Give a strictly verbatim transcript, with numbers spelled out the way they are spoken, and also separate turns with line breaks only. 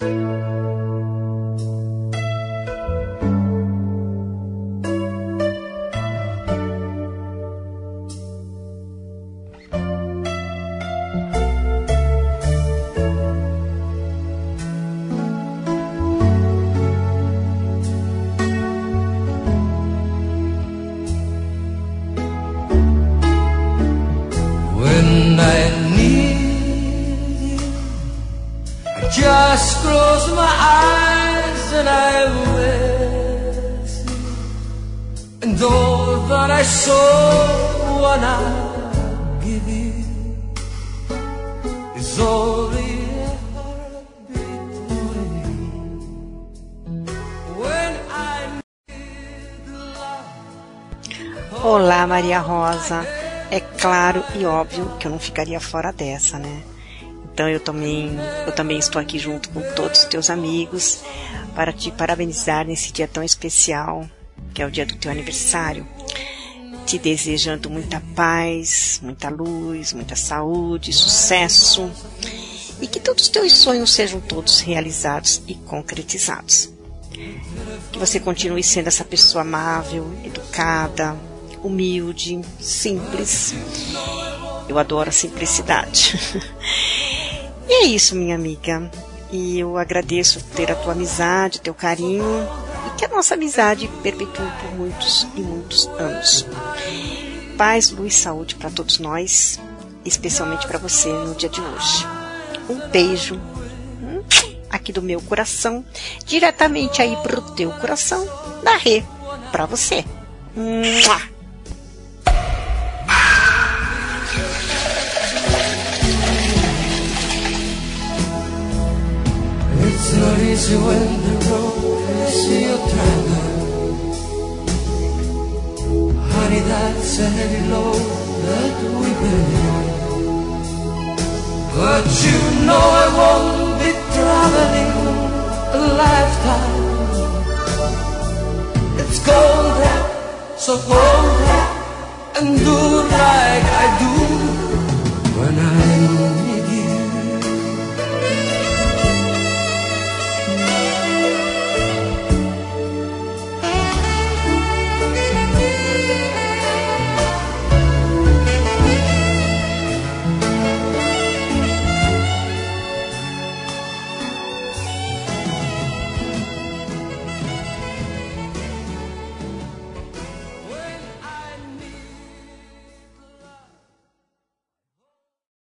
Just close my eyes and I'm with you. And all that I saw when I give you is only a heartbeat away. When I need love.
Olá, Maria Rosa. É claro e óbvio que eu não ficaria fora dessa, né? Então eu também, eu também estou aqui junto com todos os teus amigos para te parabenizar nesse dia tão especial, que é o dia do teu aniversário, te desejando muita paz, muita luz, muita saúde, sucesso, e que todos os teus sonhos sejam todos realizados e concretizados. Que você continue sendo essa pessoa amável, educada, humilde, simples. Eu adoro a simplicidade. E é isso, minha amiga. E eu agradeço ter a tua amizade, teu carinho, e que a nossa amizade perpetue por muitos e muitos anos. Paz, luz, saúde para todos nós, especialmente para você no dia de hoje. Um beijo aqui do meu coração, diretamente aí pro teu coração, da Rê, para você. Mua!
It's not easy when the road is your triangle. Honey, that's a heavy load that we bear. But you know I won't be traveling a lifetime. It's cold there, so cold there, and do like I do when I